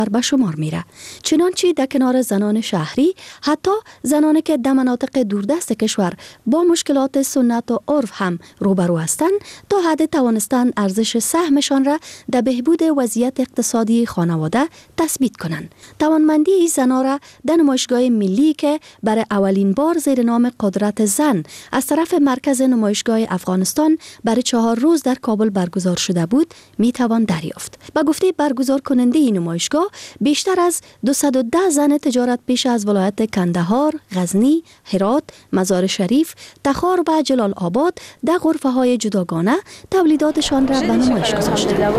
به شمار میره. چنانچه در کنار زنان شهری، حتی زنانی که در مناطق دوردست کشور با مشکلات سنت و عرف هم روبرو هستند، تا حد توانستند ارزش سهمشان را در بهبود وضعیت اقتصادی خانواده تثبیت کنند. توانمندی این زنان را در نمایشگاه ملی که برای اولین بار زیر نام قدرت زن از طرف مرکز نمایشگاه افغانستان برای 4 روز در کابل برگزار شده بود می توان دریافت. به گفته برگزار کننده این نمایشگاه، بیشتر از 210 زن تجارت پیشه از ولایت کندهار، غزنی، هرات، مزار شریف، تخار و جلال آباد در غرفه‌های جداگانه تولیداتشان را به نمایش گذاشتند.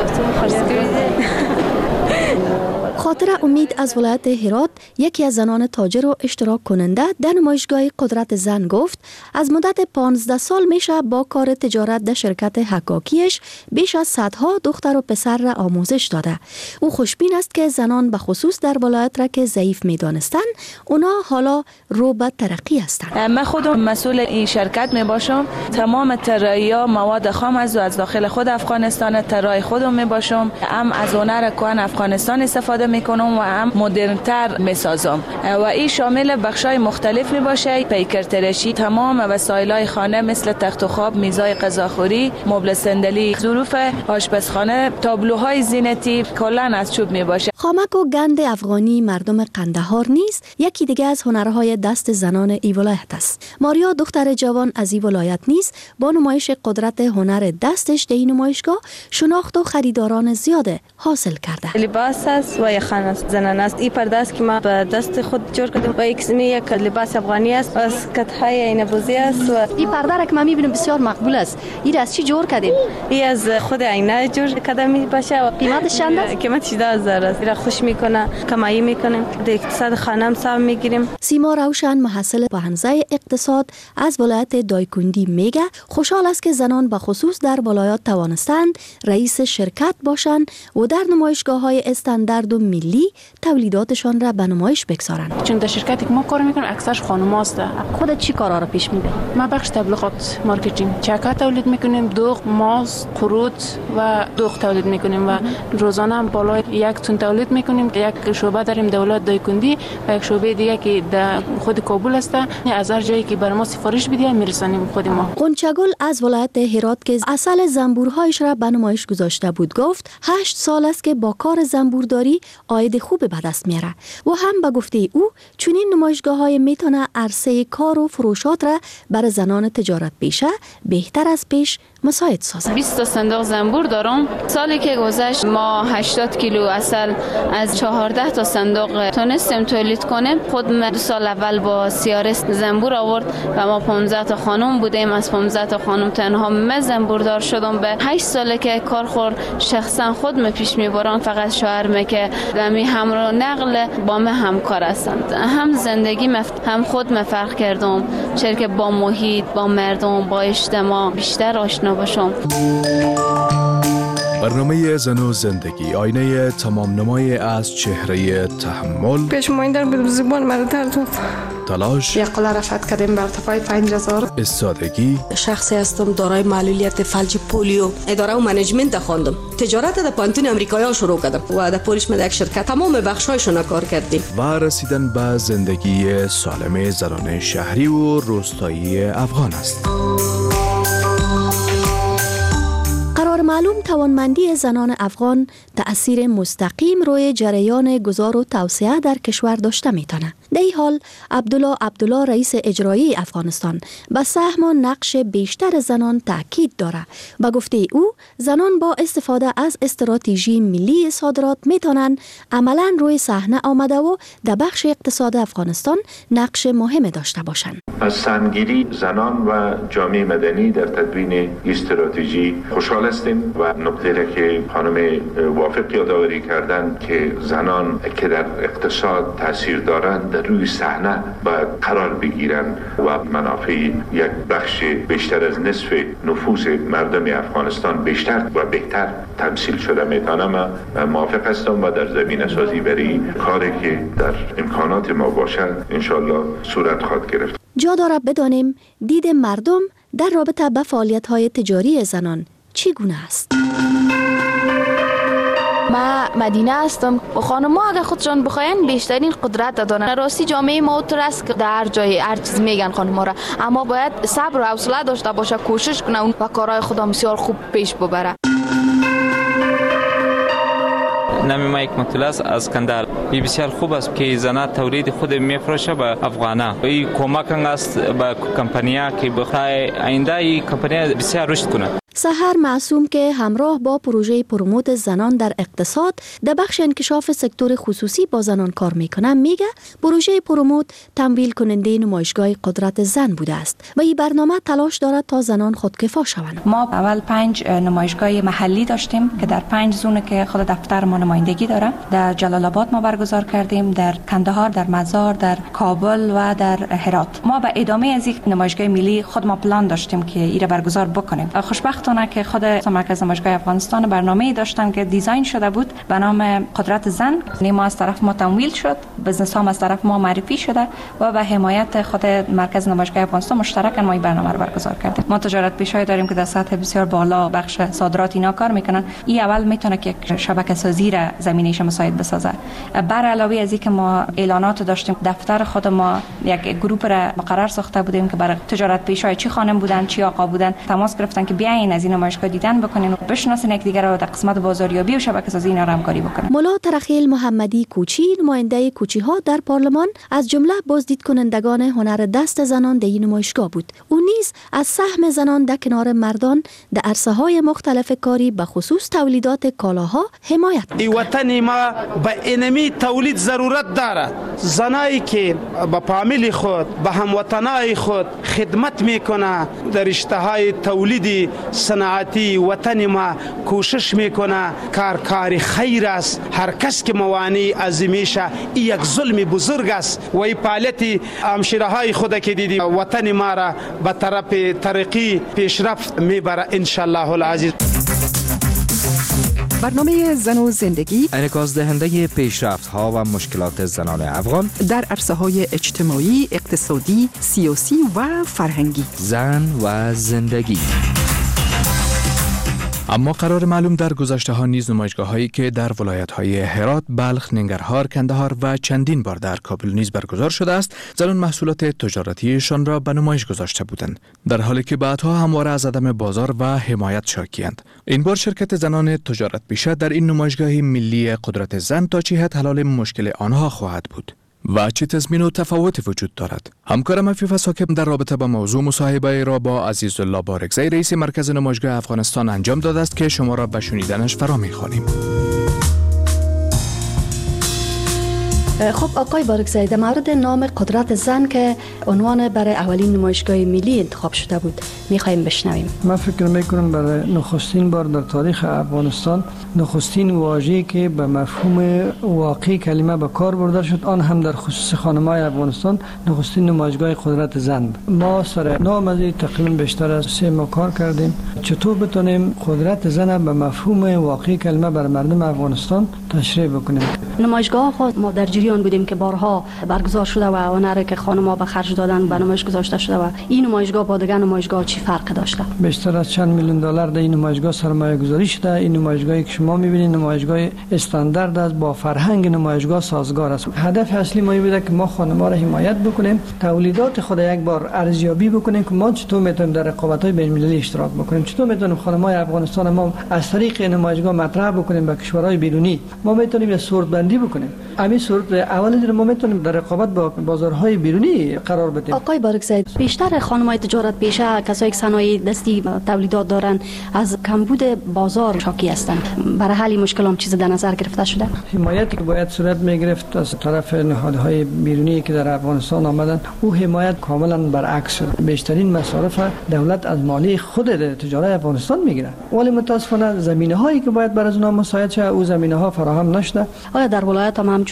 خاطر امید از ولایت هرات، یکی از زنان تاجر و اشتراک کننده در نمایشگاه قدرت زن گفت از مدت 15 سال میشه با کار تجارت در شرکت حکاکیش بیش از صدها دختر و پسر را آموزش داده. او خوشبین است که زنان به خصوص در ولایت را که ضعیف میدانستند، اونا حالا رو به ترقی هستند. من خودم مسئول این شرکت می باشم. تمام طراحی‌ها مواد خام از داخل خود افغانستان طراحی خودم می باشم. هم از هنر کهن افغانستان استفاده میکنم و هم مدرن‌تر میسازم و این شامل بخشای مختلف می باشه: پیکر تراشی، تمام وسایل‌های خانه مثل تخت و خواب، میزای غذاخوری، مبل صندلی، ظروف آشپزخانه، تابلوهای زینتی کلاً از چوب می باشه. خامک و گند افغانی مردم قندهار نیز یکی دیگه از هنرهای دست زنان ای ولایت است. ماریا دختر جوان از این ولایت نیز با نمایش قدرت هنر دستش در این نمایشگاه شناخت و خریداران زیاد حاصل کرده. لباس است و یخن است، زنانه است. این پرده است که ما به دست خود جور کردیم و یک لباس افغانی است، از کتهای عینه‌بازی است. و این پرده را که ما می‌بینیم بسیار مقبول است. این از چی جور کردیم؟ این از خود عینه جور کرده می باشه و قیمتش چند است؟ قیمتش 10000 است. را خوش میکنه، کمایی میکنیم، در اقتصاد خانه هم سهم میگیریم. سیما روشن محصل به حوزه اقتصاد از ولایت دایکندی میگه خوشحال است که زنان به خصوص در ولایات توانستند رئیس شرکت باشند و در نمایشگاه‌های استاندارد و ملی تولیداتشان را به نمایش بگذارند. چون در شرکتی که ما کار میکنیم اکثرش خانم‌هاست. خودت چی کارا را پیش میبری؟ ما بخش تبلیغات مارکتینگ، چکه تولید میکنیم، دوغ، ماست، قروت و دوغ تولید میکنیم و روزانه هم بالای 1 تن تولید میکنیم. یک شعبه داریم در ولایت دایکندی و یک شعبه دیگه که در خود کابل است. از هر جایی که برای ما سفارش بدید میرسانیم خود ما. غنچه‌گل از ولایت هرات که اصل زنبورهایش را به نمایش گذاشته بود گفت 8 سال است که با کار زنبورداری عاید خوب به دست میاره و هم به گفته او چنین نمایشگاه‌های میتونه عرصه کار و فروشات را برای زنان تجارت پیشه بهتر از پیش مساعد سازد. 20 تا صندوق زنبور دارم. سالی که گذشت ما 80 کیلو عسل از 14 تا صندوق تونستیم تولید کنیم. خود 2 سال اول با سیارس زنبور آورد و ما 15 تا خانم بودیم. از 15 تا خانم تنها من زنبوردار شدم. به 8 ساله که کارخور شخصا خود پیش میبرم، فقط شوهرم که دمی همراه نقل با من همکار هستند. هم زندگی هم خود فرق کردم، چرا که با محیط، با مردم، با اجتماع بیشتر آشنا باشم. برنامه زن و زندگی آینه تمام نمای از چهره تحمل، پیشمایندن به زبان مرد تلاش، یک قلعه رفت کردیم به ارتفاع 5000. استادگی. شخصی هستم دارای معلولیت فلج پولیو. اداره و منیجمنت خواندم. تجارت در پانتون امریکایی شروع کردم و در پولیش من یک شرکت تمام بخشایشون کار کردیم. و رسیدن به زندگی سالم زنان شهری و روستایی افغان است. معلوم توانمندی زنان افغان تأثیر مستقیم روی جریان گذار و توسعه در کشور داشته میتونه. در این حال عبدالله رئیس اجرایی افغانستان به سهم و نقش بیشتر زنان تاکید داره. به گفته او زنان با استفاده از استراتژی ملی صادرات میتونن عملاً روی صحنه آمده و در بخش اقتصاد افغانستان نقش مهم داشته باشند. از سهمگیری زنان و جامعه مدنی در تدوین استراتژی خوشحال هستیم و نکته را که خانم وافق یادآوری کردند که زنان که در اقتصاد تاثیر دارند در روی صحنه باید قرار بگیرند و منافع یک بخش بیشتر از نصف نفوس مردم افغانستان بیشتر و بهتر تمثیل شده میتونم. موافق هستم و در زمینه سازی برای کاری که در امکانات ما باشد انشالله صورت خواهد گرفت. جا داره بدانیم دید مردم در رابطه با فعالیت‌های تجاری زنان چگونه است. من مدینه هستم. خانم ها اگر خودشان بخواین بیشترین قدرت دارن. راستی جامعه ما تو است که در هر جای هر چیز میگن خانم ها را، اما باید صبر و حوصله داشته باشه، کوشش کنه و کارهای خودم بسیار خوب پیش ببره. نام ما یک مطلع از کندال. بسیار خوب است که زنان تولید خود میفروشه به افغانا. این کمک است به کمپانیا که بخوای آینده این کمپانیا بسیار رشد کنه. سحر معصوم که همراه با پروژه پروموت زنان در اقتصاد در بخش انکشاف سکتور خصوصی با زنان کار میکنه، میگه پروژه پروموت تمویل کننده نمایشگاه قدرت زن بوده است و این برنامه تلاش دارد تا زنان خودکفا شوند. ما اول 5 نمایشگاه محلی داشتیم که در 5 زون که خود دفتر ما نمایندگی داره. در جلال آباد ما برگزار کردیم، در کندهار، در مزار، در کابل و در هرات. ما به ادامه از این نمایشگاه ملی خود ما پلان داشتیم که ایره برگزار بکنیم. خوشبختانه که خود مرکز نمایشگاه افغانستان برنامه‌ای داشتن که دیزاین شده بود به نام قدرت زن. ما از طرف ما تمویل شد، بزنس ها از طرف ما معرفی شده و به حمایت خود مرکز نمایشگاه افغانستان مشترکاً ما این برنامه رو برگزار کردیم. ما تجارت پیشایی داریم که در سطح بسیار بالا بخش صادرات اینا کار میکنن. این اول میتونه که یک شبکه سازی را زمینه‌اش مساعد بسازه. بر علاوه از اینکه ما اعلانات داشتیم، دفتر خود ما یک گروه را مقرر ساخته بودیم که برای تجارت پیشایی چی خانم بودن چی آقا بودن تماس گرفتن که بیاین از این نمایشگاه دیدن بکنین و بشناسین یکدیگر رو در قسمت بازاریابی و شبکه‌سازی اینا رو همکاری بکنن. مولا ترخیل محمدی کوچی، نماینده کوچی‌ها در پارلمان، از جمله بازدید کنندگان هنر دست زنان در این نمایشگاه بود. او نیز از سهم زنان در کنار مردان در عرصه‌های مختلف کاری به خصوص تولیدات کالاها حمایت کرد. این وطن ما به اینمی تولید ضرورت داره. زنایی که با فامیل خود به هموطنای خود خدمت میکنه در رشته‌های تولیدی صنعتی وطن ما کوشش میکنه. کار خیر است. هر کس که موانع عظیمیشه این یک ظلم بزرگ است و این پالتی همشیره های خود که دیدی وطن ما را به طرف ترقی پیشرفت میبره ان شاء الله العزیز. برنامه زن و زندگی انعکاس دهنده پیشرفت‌ها و مشکلات زنان افغان در عرصه‌های اجتماعی، اقتصادی، سیاسی و فرهنگی. زن و زندگی. اما قرار معلوم در گذشته ها نیز نمایشگاه هایی که در ولایت های هرات، بلخ، ننگرهار، کندهار و چندین بار در کابل نیز برگزار شده است، زنان محصولات تجارتیشان را به نمایش گذاشته بودند، در حالی که بعدها همواره از عدم بازار و حمایت شاکی‌اند. این بار شرکت زنان تجارت پیشه در این نمایشگاه ملی قدرت زن تا چه حد حل مشکل آنها خواهد بود و چه تضمین و تفاوتی وجود دارد. همکارم عفیف ساکب در رابطه با موضوع مصاحبه را با عزیزالله بارکزی، رئیس مرکز نمایشگاه افغانستان انجام داده است که شما را به شنیدنش فرا می‌خوانیم. خب آقای بارکزی، در مورد نام قدرت زن که عنوان برای اولین نمایشگاه ملی انتخاب شده بود می‌خوایم بشنویم. من فکر می‌کنم برای نخستین بار در تاریخ افغانستان نخستین واژه‌ای که به مفهوم واقعی کلمه به کار برده شد، آن هم در خصوص خانم‌های افغانستان، نخستین نمایشگاه قدرت زن بود. ما سر نام از تقریبا بیشتر از 3 ماه کار کردیم چطور بتونیم قدرت زن به مفهوم واقعی کلمه بر مردم افغانستان تشریح بکنیم. نمایشگاه خود ما در جریان بودیم که بارها برگزار شده و هنری که خانم‌ها به خرج دادن به نمایش گذاشته شده و این نمایشگاه با دیگر نمایشگاه چی فرق داشته؟ بیشتر از چند میلیون دلار در این نمایشگاه سرمایه گذاری شده. این نمایشگاهی که شما می‌بینید نمایشگاه استاندارد است، با فرهنگ نمایشگاه سازگار است. هدف اصلی ما این بوده که ما خانم‌ها را حمایت بکنیم، تولیدات خود یک بار ارزیابی بکنیم که ما چطور میتونیم در رقابت‌های بین‌المللی اشتراک بکنیم، چطور میتونیم خانم‌های افغانستان ما از طریق نمایشگاه مطرح بکنیم به کشورهای بیرونی. ما میتونیم صورت بندی بکنیم. همین صورت اول در ما میتونیم در رقابت با بازارهای بیرونی قرار بدیم. آقای بارکزی، بیشتر خانم‌های تجارت پیشه، کسایی که صنایع دستی تولیدات دارن، از کمبود بازار شاکی هستند. برای حل مشکلام چیز در نظر گرفته شده؟ حمایتی که باید صورت میگرفت از طرف نهادهای بیرونی که در افغانستان آمدن، او حمایت کاملا برعکس شد. بیشترین مصارف دولت از مالی خود تجارت افغانستان میگیره، ولی متاسفانه زمینه‌هایی که باید برای اونها مساعد شه او زمینه‌ها فراهم نشده. آیا در ولایت هم همچون نمایشگاه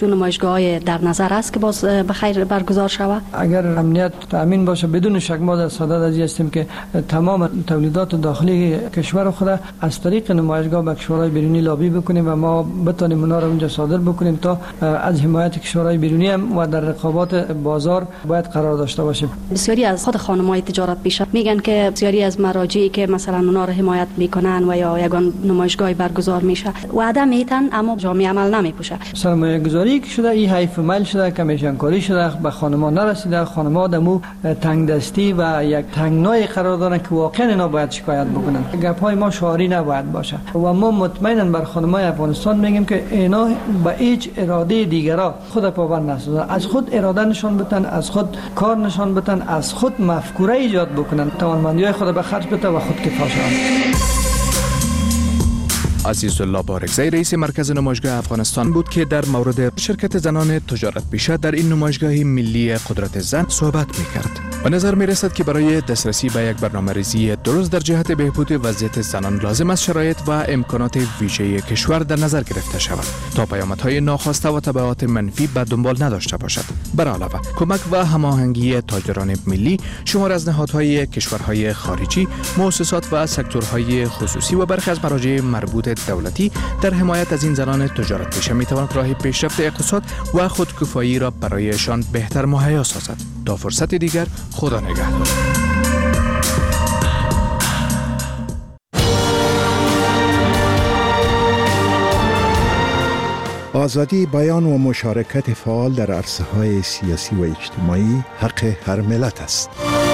نمایشگاه در نظر است که باز بخیر برگزار شود؟ اگر امنیت تامین باشه بدون شک ما در صدد از هستیم که تمام تولیدات داخلی کشور خود از طریق نمایشگاه به کشورهای بیرونی لابی بکنیم و ما بتونیم اونا را اونجا صادر بکنیم تا از حمایت کشورهای بیرونی هم و در رقابات بازار باید قرار داشته باشیم. بسیاری از خود خانم‌های تجارت پیشه میگن که بسیاری از مراجعی که مثلا اونا را حمایت میکنن و یا یگان نمایشگاه برگزار میشه وعده میتن اما جامعه عمل نمیپوشه. سرمایه گذاری که شده این حیف مال شده، کمیشن کاری شده، به خانم‌ها نرسیده، خانم‌ها دمو تنگ دستی و یک تنگنای قرار دارن که واقعا اینا باید شکایت بکنن. گپ‌های ما شعاری نباید باشه و ما مطمئنا بر خانم‌های افغانستان میگیم که اینا با هیچ اراده دیگرا خود پابند نسازن، از خود اراده نشان بدن، از خود کار نشان بدن، از خود مفکوره ایجاد بکنن، توانمندی‌های خود به خرج بدن و خود کفا شوند. عزیزالله بارکزی رئیس مرکز نمایشگاه افغانستان بود که در مورد شرکت زنان تجارت پیشه در این نمایشگاه ملی قدرت زن صحبت می‌کرد. به نظر می‌رسد که برای دسترسی به یک برنامه‌ریزی درست در جهت بهبود وضعیت زنان لازم است شرایط و امکانات ویژه کشور در نظر گرفته شود تا پیامدهای ناخواسته و تبعات منفی به دنبال نداشته باشد. بر علاوه کمک و هماهنگی تاجران ملی، شمار از نهادهای کشورهای خارجی، مؤسسات و سکتورهای خصوصی و برخی از مراجع مربوط دولتی در حمایت از این زنان تجارت پیشه می‌تواند راه پیشرفت اقتصاد و خودکفایی را برایشان بهتر مهیا سازد. تا فرصت دیگر، خدا نگهدار. آزادی بیان و مشارکت فعال در عرصه‌های سیاسی و اجتماعی حق هر ملت است.